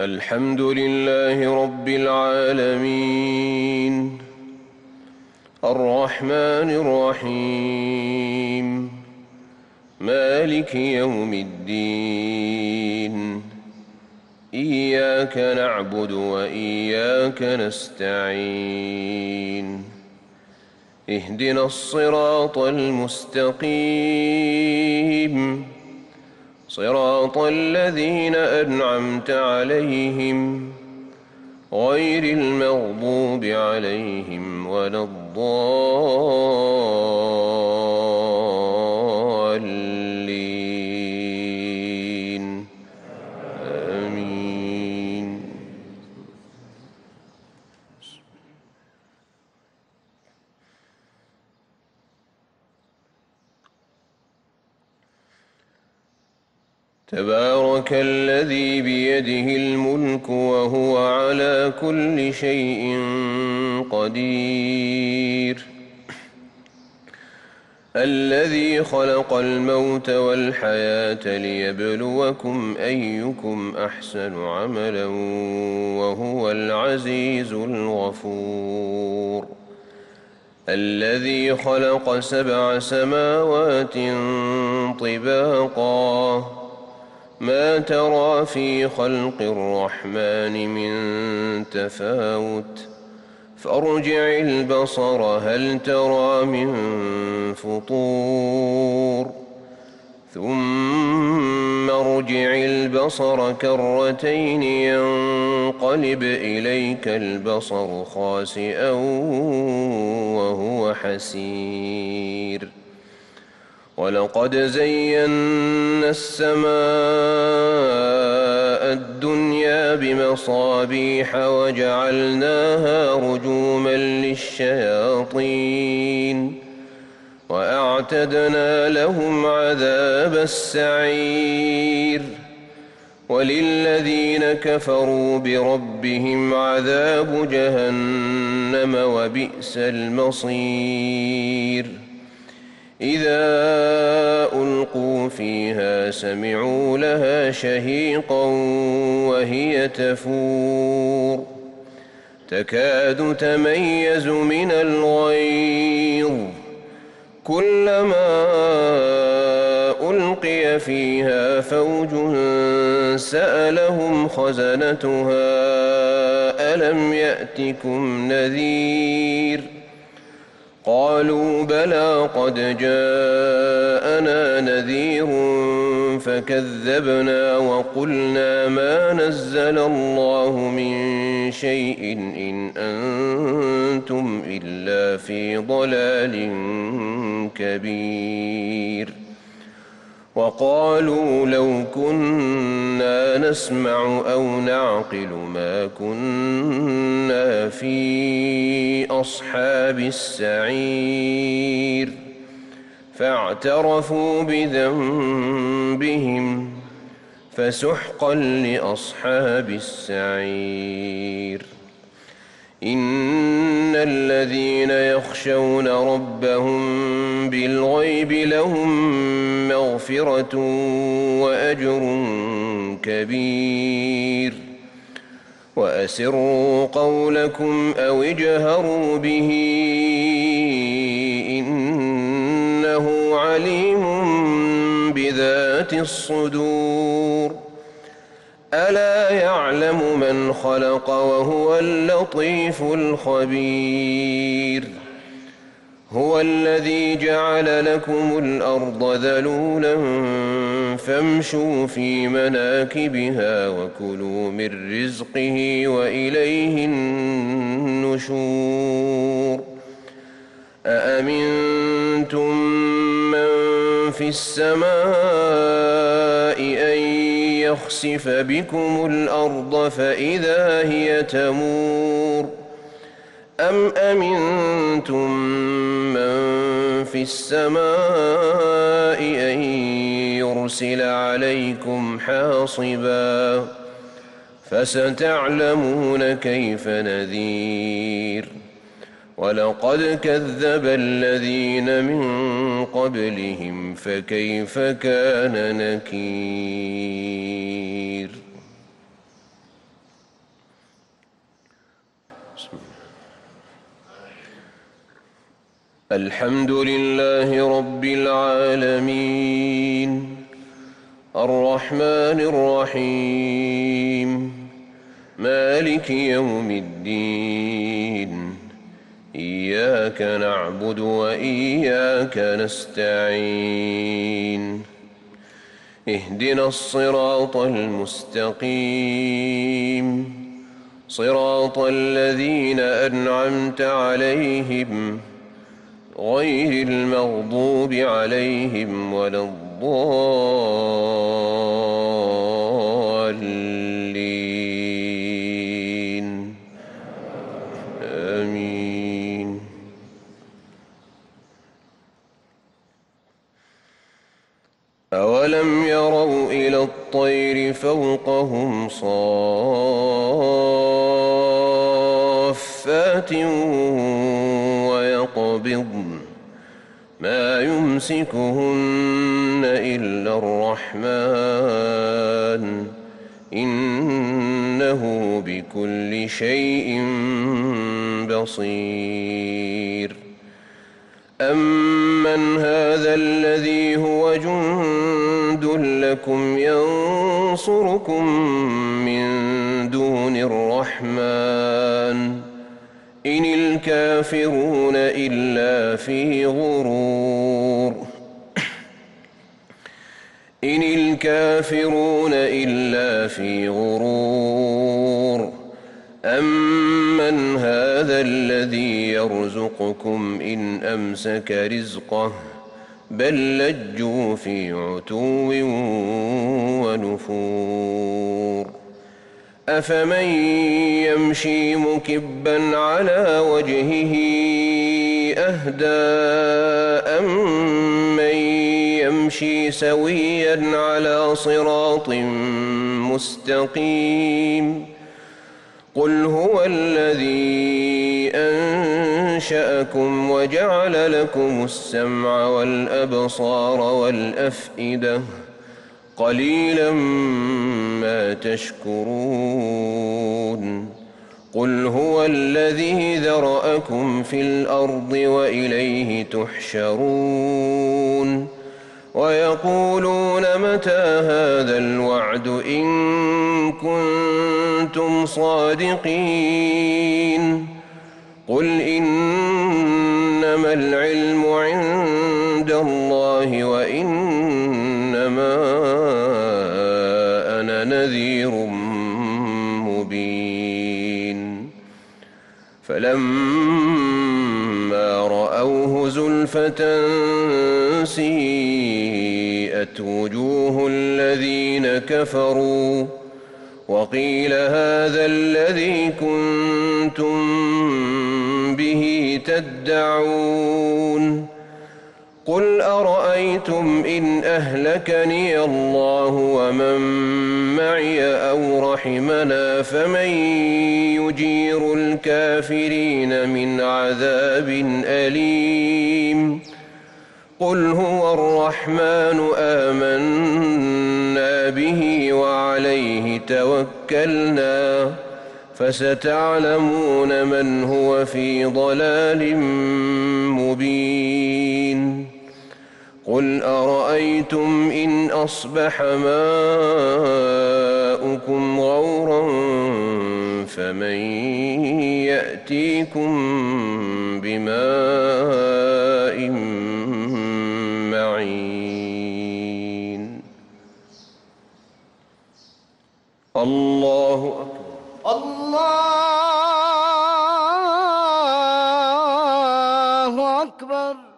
الحمد لله رب العالمين الرحمن الرحيم مالك يوم الدين إياك نعبد وإياك نستعين اهدنا الصراط المستقيم صراط الذين أنعمت عليهم غير المغضوب عليهم ولا الضالين آمين. تبارك الذي بيده الملك وهو على كل شيء قدير الذي خلق الموت والحياة ليبلوكم أيكم أحسن عملا وهو العزيز الغفور الذي خلق 7 سماوات طباقا ما ترى في خلق الرحمن من تفاوت فارجع البصر هل ترى من فطور ثم ارجع البصر كرتين ينقلب إليك البصر خاسئا وهو حسير ولقد زينا السماء الدنيا بمصابيح وجعلناها رجوما للشياطين وأعتدنا لهم عذاب السعير وللذين كفروا بربهم عذاب جهنم وبئس المصير إذا ألقوا فيها سمعوا لها شهيقا وهي تفور تكاد تميز من الغيظ كلما ألقي فيها فوج سألهم خزنتها ألم يأتكم نذير قالوا بلى قد جاءنا نذير فكذبنا وقلنا ما نزل الله من شيء إن أنتم إلا في ضلال كبير وقالوا لو كنا نسمع أو نعقل ما كنا في أصحاب السعير فاعترفوا بذنبهم فسحقا لأصحاب السعير إن الذين يخشون ربهم بالغيب لهم مغفرة وأجر كبير وأسروا قولكم أو اجهروا به إنه عليم بذات الصدور ألا يعلم من خلق وهو اللطيف الخبير هو الذي جعل لكم الأرض ذلولا فامشوا في مناكبها وكلوا من رزقه وإليه النشور أأمنتم من في السماء أن يخسف بكم الأرض فإذا هي تمور أم أمنتم من في السماء أن يرسل عليكم حاصبا فستعلمون كيف نذير ولقد كذب الذين من قبلهم فكيف كان نكير. الحمد لله رب العالمين الرحمن الرحيم مالك يوم الدين إياك نعبد وإياك نستعين اهدنا الصراط المستقيم صراط الذين أنعمت عليهم غير المغضوب عليهم ولا الضالين آمين. أولم يروا إلى الطير فوقهم صافات ويقبضن ما يمسكهن إلا الرحمن إنه بكل شيء بصير. أمن هذا الذي هو جند لكم ينصركم من دون الرحمن إن الكافرون إلا في غرور. إن الكافرون إلا في غرور. أمن هذا الذي يرزقكم إن أمسك رزقه بل لجوا في عتو ونفور. أفمن يمشي مكبا على وجهه أهدى أمن يمشي سويا على صراط مستقيم. قل هو الذي أنشأكم وجعل لكم السمع والأبصار والأفئدة قليلا ما تشكرون. قل هو الذي ذرأكم في الأرض وإليه تحشرون. ويقولون متى هذا الوعد إن كنتم صادقين. قل إنما العلم عند الله وإنما أنا نذير مبين. فلما رأوه زلفة سيئت وجوه الذين كفروا وقيل هذا الذي كنتم به تدعون. قل أرأيتم إن أهلكني الله ومن معي أو رحمنا فمن يجير الكافرين من عذاب أليم. قل هو الرحمن آمنا به وعليه توكلنا فستعلمون من هو في ضلال مبين. قل أرأيتم إن أصبح ماؤكم غورا فمن يأتيكم بماء معين. الله أكبر. الله أكبر.